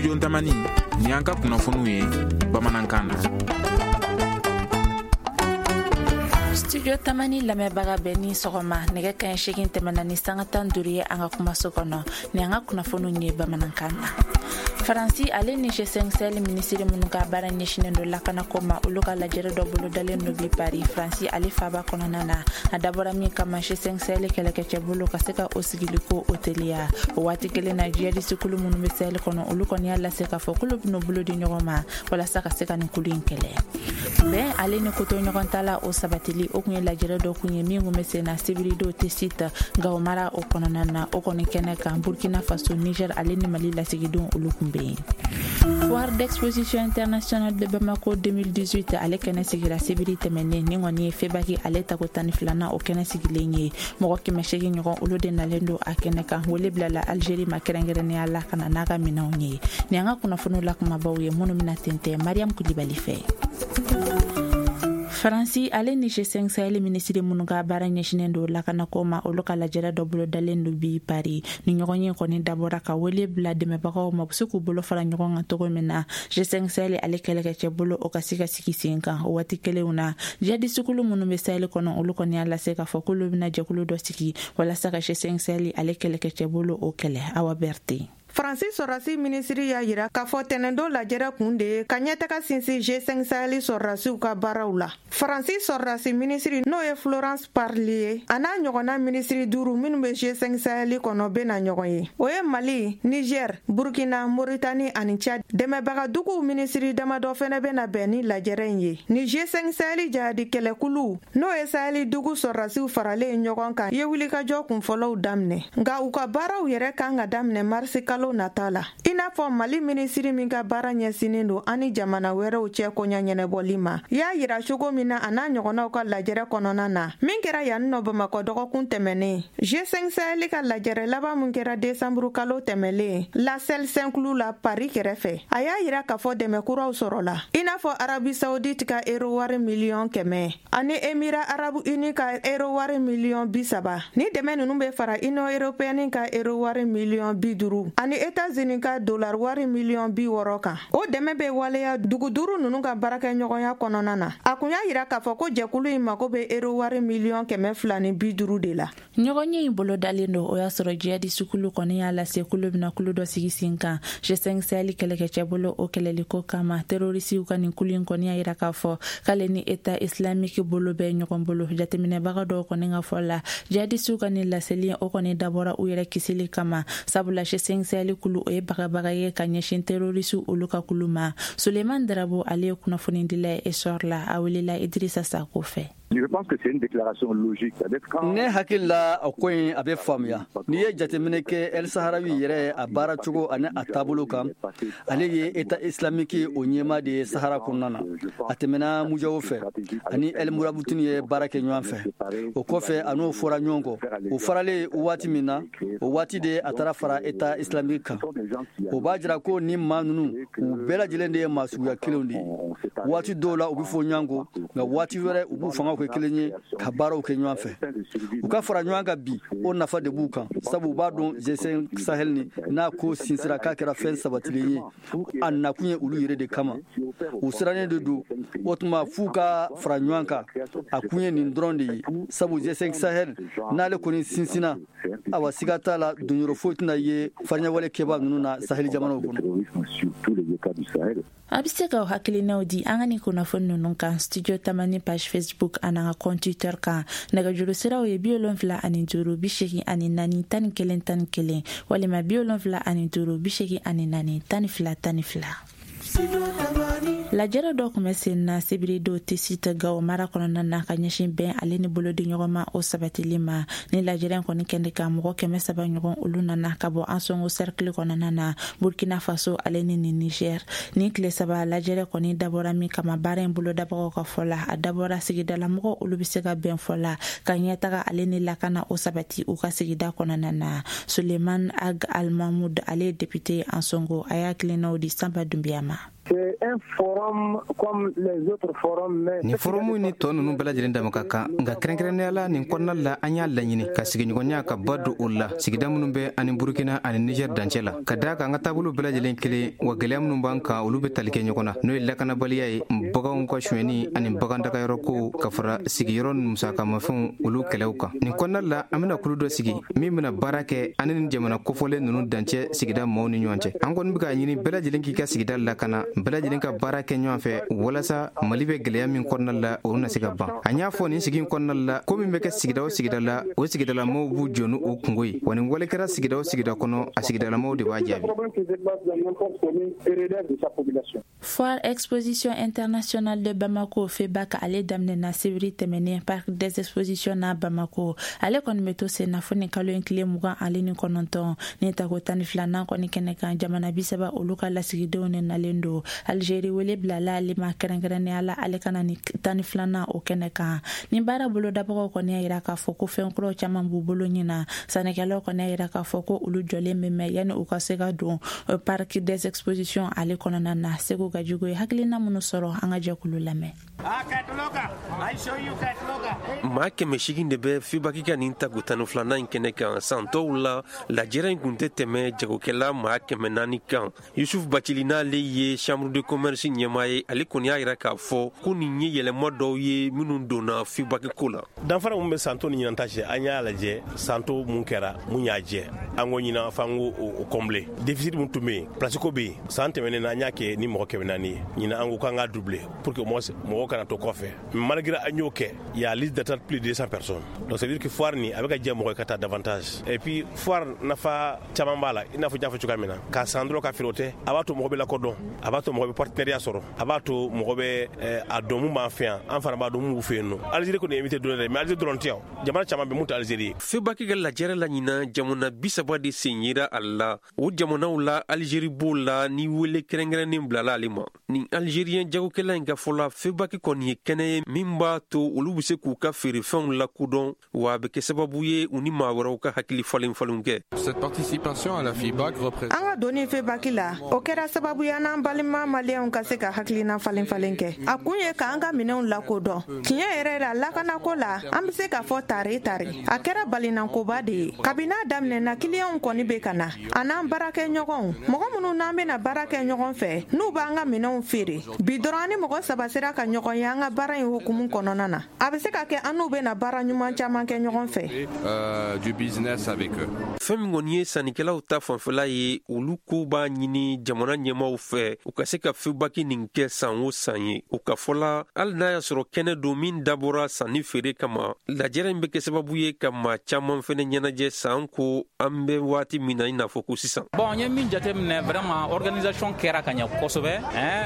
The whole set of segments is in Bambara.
studio Tamani ni an ka kunnafoniw ye bamanankan na. Studio Tamani lamɛnbaga bɛɛ ni sɔgɔma nɛgɛ kaɲɛ 8 tɛmɛna ni sanga 15 ye an ka kumaso kɔnɔ ni an ka kunnafoniw ye bamanankan na. Faransi ale ni G5 Sahel ministre minnu ka baara ɲɛsinnen do lakana ko ma olu ka lajɛrɛ dɔ bolo dalen do bi Paris. Faransi ale faba kɔnɔna na a dabɔra min kama G5 Sahel kɛlɛkɛcɛ bolo ka se ka o sigili ko o teliya. O waati kelen na jihadiste kulu minnu bɛ Sahel kɔnɔ olu kɔni y'a lase k'a fɔ k'olu bɛna bolo di ɲɔgɔn ma walasa ka se ka nin kulu in kɛlɛ. Bɛn ale ni koto ɲɔgɔn ta la o sabatili o kun ye lajɛrɛ dɔ kun ye min kun bɛ sen na sibiri do tɛ sita Gao mara o kɔnɔna na o kɔni kɛnɛ kan Burkina Faso, Niger ale ni Mali lasigidenw olu kun bɛ yen. Foire d'exposition internationale de Bamako 2018 ale kɛnɛ sigira sibiri tɛmɛnen ni kɔni ye febaki ale tako 12 o kɛnɛ sigilen ye mɔgɔ 800 ɲɔgɔn olu de nalen do a kɛnɛ kan wele bilala Algérie ma kɛrɛnkɛrɛnnenya la kana n'a ka minɛnw ye ni an ka kunnafoniw la kumabaw ye minnu bɛna tɛntɛn Mariam Kulibali fɛ. Faransi ale ni G5 Sahel ministre minnu ka baara ɲɛsinnen do lakana ko ma olu ka lajɛrɛ dɔ bolo dalen do bi Paris ni ɲɔgɔn ye kɔni dabɔra ka wele bila dɛmɛbagaw ma se k'u bolo fara ɲɔgɔn kan cogo min na G5 Sahel ale kɛlɛkɛcɛ bolo o ka se ka sigi sen kan o waati kelenw na jihadiste kulu minnu bɛ Sahel kɔnɔ olu kɔni y'a lase k'a fɔ k'olu bɛna jɛkulu dɔ sigi walasa ka G5 Sahel ale kɛlɛkɛcɛ bolo o kɛlɛ. Awa Berté. Faransi sɔrɔdasi minisiri y'a yira k'a fɔ tɛnɛndo lajɛrɛ kun de ye ka ɲɛtaga sinsin G5 Sahel sɔrɔdasiw ka baaraw la. Faransi sɔrɔdasi minisiri n'o ye Florence Parly ye a n'a ɲɔgɔnna minisiri 5 minnu bɛ G5 Sahel kɔnɔ bɛna ɲɔgɔn ye. O ye Mali, Niger, Burkina, Mauritanie ani Tchad. Dɛmɛbaga duguw minisiri damadɔ fɛnɛ bɛna bɛn ni lajɛrɛ in ye. Ni G5 Sahel jihadi kɛlɛkulu n'o ye Sahel dugu sɔrɔdasiw faralen ɲɔgɔn kan ye wulikajɔ kunfɔlɔw daminɛ. Nka u ka baaraw yɛrɛ kan ka daminɛ marisi kalo nata la. I n'a fɔ Mali minisiri min ka baara ɲɛsinen do ani jamana wɛrɛw cɛ koɲa ɲɛnɛbɔli ma y'a yira cogo min na a n'a ɲɔgɔnnaw ka lajɛrɛ kɔnɔna na min kɛra yan nɔ Bamakɔ dɔgɔkun tɛmɛnen. G5 Sahel ka lajɛrɛ laban min kɛra desanburu kalo tɛmɛlen La Selle Saint-Cloud la Paris kɛrɛfɛ a y'a yira k'a fɔ dɛmɛ kuraw sɔrɔla i n'a fɔ Arabi Saoudite ka euro wari miliyɔn 100 ani Émirats Arabes Unis ka euro wari miliyɔn 30 ni dɛmɛ ninnu bɛ fara Union Européenne ka euro wari miliyɔn 50 ani États-Unis ka dollar wari miliyɔn 60 kan. O dɛmɛ bɛ waleya dugu 5 ninnu ka baarakɛ ɲɔgɔnya kɔnɔna na. A kun y'a yira k'a fɔ ko jɛkulu in mako bɛ euro wari miliyɔn 250 de la. Ɲɔgɔn ye in bolo dalen do o y'a sɔrɔ jihadiste kulu kɔni y'a lase kulu bɛna kulu dɔ sigi sen kan. G5 Sahel kɛlɛkɛcɛ bolo o kɛlɛliko kama terrorisiw ka nin kulu in kɔni y'a yira k'a fɔ k'ale ni État islamique bolo bɛ ɲɔgɔn bolo. Jateminɛbaga dɔw kɔni ka fɔ la jihadistew ka nin laseli o kɔni dabɔra u yɛrɛ kisili kama sabula G5 Sahel kulu o ye bagabaga ye ka ɲɛsin terrorisiw olu ka kulu ma. Suleiman Darabo ale ye kunnafoni dila Esor la a welela Idrissa Sako fɛ. Je pense que c'est une déclaration logique. Ne hakili la a ko in a bɛ faamuya n'i ye jateminɛ kɛ El Saharawi yɛrɛ a baara cogo ani a taabolo kan ale ye État islamique o ɲɛma de ye Sahara kɔnɔna na a tɛmɛna mujaw fɛ ani El Mourabitun ye baara kɛ ɲɔgɔn fɛ o kɔfɛ a n'o fɔra ɲɔgɔn kɔ o faralen waati min na o waati de a taara fara État islamique kan o b'a jira ko ni maa ninnu u bɛɛ lajɛlen de ye maa suguya kelenw de ye waati dɔw la u bɛ fɔ ɲɔgɔn kɔ nka waati wɛrɛ u b'u fanga kɛ kelen ye ka baaraw kɛ ɲɔgɔn fɛ u ka fara ɲɔgɔn kan bi o nafa de b'u kan sabu u b'a dɔn G5 Sahel ni n'a ko sinsira k'a kɛra fɛn sabatilen ye a nakun ye olu yɛrɛ de kama u sirannen de don o tuma f'u ka fara ɲɔgɔn kan a kun ye nin dɔrɔn de ye sabu G5 Sahel n'ale kɔni sinsina awa siga t'a la donyɔrɔ foyi tɛna ye fariɲawale kɛba ninnu na Sahel jamanaw kɔnɔ. A bɛ se ka hakilinaw di an ka nin kunnafoni ninnu kan studio Tamani page Facebook an'an ka compte Twitter kan nɛgɛjuru siraw ye 75 84 14 11 walima 75 84 14 12. Lajɛrɛ dɔ kun bɛ sen na sibiri do tɛ sita Gao mara kɔnɔna na ka ɲɛsin bɛn ale ni bolodi ɲɔgɔn ma o sabatili ma ni lajɛrɛ kɔni kɛnde ka mɔgɔ 300 ɲɔgɔn olu nana ka bɔ an sɔngo cercle kɔnɔna na Burkina Faso ale ni Niger ni tile 3 lajɛrɛ kɔni dabɔra min kama baara in bolo dabagaw ka fɔ la a dabɔra sigidala mɔgɔ olu bɛ se ka bɛn fɔ la ka ɲɛtaga ale ni lakana o sabati u ka sigida kɔnɔna na. Suleiman Ag Al Mahmoud ale député an sɔngo a y'a kilinaw di Samba Dumbiama. C'est un forum comme les autres forums, mais ni forumu ni to nunu bela jirin da makaka nga krenkrene la ni konna la anya la nyini ka sigi nyonya ka badu ulla sigida munun be ani Burkina ani Niger dancela kada ka ngata bulu bela jirin kile wa gelem nun banka ulu be talike nyokona no illa kana baliya mbaga on ko shweni ani mbaga ndaka yoroko ka fara sigi yoron musaka mafun ulu keleuka ni konna la amina kuludo sigi mimina barake ani jamana kofole nunu dance sigida mawni nyonche angon biga nyini bela jirin ki ka sigida la kana bela jirin ka barake nyonfe wala sa malibe gelem min konna la ona siga ba anya fo ni sigin konna la ko min be ka sigida o sigida la mo bu jonu o kungoi woni wala kera sigida o sigida kono a sigida la mo de wajabi. Foire Exposition Internationale de Bamako FEBAC ale damne na Sibiri temene Parc des Expositions na Bamako ale kon meto se na fone kalo enkle mugan ale ni kononton ni takotani flana ko ni keneka jamana bisaba oluka la sigida on na lendo Algérie wele blala ale ma kerengrene ala ale kana ni tani flana o keneka ni bara bolo dabako ko ni ira ka foko fen kro chama bubolo nyina sanekalo ko ni ira ka foko ulu jole meme yani o kasega do Parc des Expositions ale konana na sego gajugo haklina munusoro anga jakululame ma kɛmɛ sigin de bɛ FEBAC ka nin takutani filanan in kɛnɛ kan san tɔw la lajɛrɛ in kun tɛ tɛmɛ jagokɛla maa 400 kan Yusuf Bacili n'ale ye chambre de commerce ɲɛmaa ye ale kɔni y'a yira k'a fɔ ko nin ye yɛlɛma dɔw ye minnu donna FEBAC ko la danfara mun bɛ santo ni ɲinan ta cɛ an y'a lajɛ santo mun kɛra mun y'a jɛ an ko ɲinan f'an ko o combler déficit mun tun bɛ yen place ko bɛ yen san tɛmɛnen na an y'a kɛ ni mɔgɔ 400 ye ɲinan an ko k'an ka doubler pour que mɔgɔ kana to kɔfɛ malgré an y'o kɛ il y a liste d'attente plus de 200 personnes donc ça veut dire que foire ni avec ka jɛ mɔgɔ ka taa davantage et puis foire nafa caman b'a la i n'a fɔ n y'a fɔ cogoya min na k'a san dɔrɔn ka feere o tɛ a b'a to mɔgɔ bɛ lakodɔn a b'a to mɔgɔ bɛ partenariat sɔrɔ a b'a to mɔgɔ bɛ a dɔn mun b'an fɛ yan an fana b'a dɔn mun b'u fɛ yen nɔ Algérie kɔni invité dɔn dɛ mais Algérie dɔrɔn tɛ yan jamana caman bɛ mun tɛ Algérie ye FEBAC ka lajɛrɛ la ɲinan jamana 30 de sen yera a la o jamanaw la Algérie b'o la ni wele kɛrɛnkɛrɛnnen bilala ale ma ni Algérien jagokɛla in ka fɔ la FEBAC kɔni ye kɛnɛ ye min b'a to olu bɛ se k'u ka feerefɛnw lakodɔn wa a bɛ kɛ sababu ye u ni maa wɛrɛw ka hakili falen-falenw kɛ. Cette participation à la FEBAC représente an ka doni FEBAC la o kɛra sababu ye n'an balima maliyɛnw ka se ka hakilina falen-falen kɛ a kun ye k'an ka minɛnw lakodɔn tiɲɛ yɛrɛ la lakanako la an bɛ se k'a fɔ tari a kɛra balinankoba de ye kabini a daminɛna kiliyɛnw kɔni bɛ ka na a n'an baarakɛɲɔgɔnw mɔgɔ minnu n'an bɛna baara kɛ ɲɔgɔn fɛ n'u b'an ka minɛnw feere bi dɔrɔn ni mɔgɔ 3 sera ka ɲɔgɔn ye an ka baara in hukumu kɔnɔna na a bɛ se ka kɛ an n'u bɛna baara ɲuman caman kɛ ɲɔgɔn fɛ du business avec eux. Fɛn min kɔni ye sannikɛlaw ta fanfɛla ye olu ko b'a ɲini jamana ɲɛmaw fɛ u ka se ka FEBAC nin kɛ san o san ye u ka fɔla hali n'a y'a sɔrɔ kɛnɛ don min dabɔra sanni feere kama lajɛrɛ in bɛ kɛ sababu ye ka maa caman fɛnɛ ɲɛnajɛ san ko an bɛ waati min na i n'a fɔ ko sisan. Bon n ye min jateminɛ vraiment organisation kɛra ka ɲɛ kosɛbɛ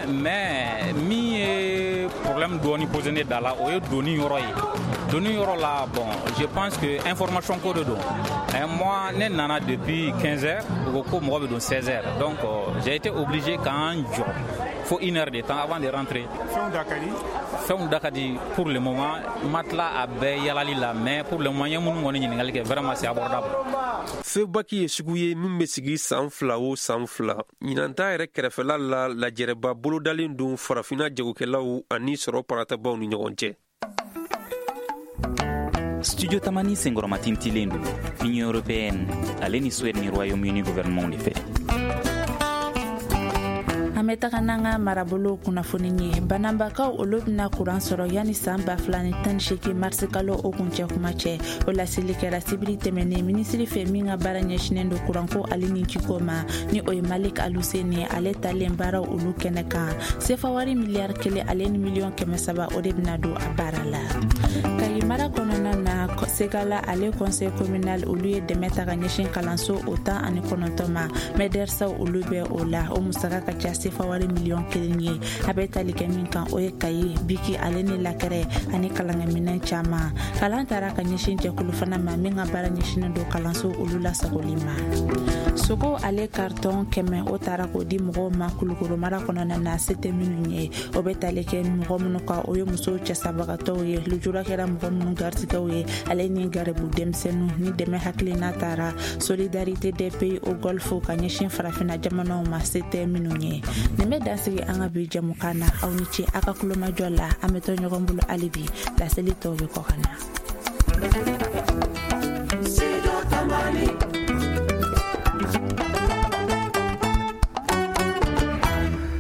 mais min ye problème dɔɔni posé ne da la o ye doni yɔrɔ ye doni yɔrɔ la bon je pense que information ko de don moi ne nana depuis 15 heures u ko mɔgɔ bɛ don 16 heures donc j'ai été obligé k'an jɔ faut 1 heure de temps avant de rentrer. Fɛnw da ka di pour le moment ma tila a bɛɛ yalali la mais pour le moment n ye minnu kɔni ɲininkali kɛ vraiment c'est abordable. FEBAC ye sugu ye min bɛ sigi san 2 o san 2 ɲinanta yɛrɛ kɛrɛfɛla la lajɛrɛba bolodalen don farafina jagokɛlaw ani sɔrɔ paratabaw ni ɲɔgɔn cɛ. Studio Tamani senkɔrɔma tintilen don Union européenne ale ni Suède ni Royaume-Uni gouvernement de fɛ. Ametakananga marabolo kunnafoni ye banambakaw olu bɛna kuran sɔrɔ yani san 2018 mars kalo o kuncɛ kuma cɛ o laseli kɛra sibiri tɛmɛnen minisiri fɛ min ka baara ɲɛsinen do kuranko ale ni jiko ma ni o ye Malik Aluseni ye ale talen baaraw olu kɛnɛ kan sefa wari miliyari 1 ale ni miliyɔn 300 o de bɛna don a baara la Kayi mara kɔnɔna na Segala ale conseil communal olu ye dɛmɛ ta ka ɲɛsin kalanso o 19 ma medersaw olu bɛ o la o musaka ka ca fawari miliyɔn 1 ye a bɛ tali kɛ min kan o ye Kayi biki ale ni lakɛrɛ ani kalangaminɛn caman kalan taara ka ɲɛsin jɛkulu fana ma min ka baara ɲɛsinen don kalanso olu lasagoli ma sogo ale carton 100 o taara k'o di mɔgɔw ma Kulukoro mara kɔnɔna na se tɛ minnu ye o bɛ tali kɛ mɔgɔ minnu kan o ye musow cɛsabagatɔw ye lujura kɛra mɔgɔ minnu garisɛgɛw ye ale ni garibu denmisɛnnu ni dɛmɛ hakilina tara solidarité des pays au golfe ka ɲɛsin farafina jamanaw ma se tɛ minnu ye. Nin bɛ dansigi an ka bi jɛmukan na. Aw ni ce a ka kulomajɔ la. An bɛ to ɲɔgɔn bolo hali bi laseli tɔw bɛ kɔ ka na.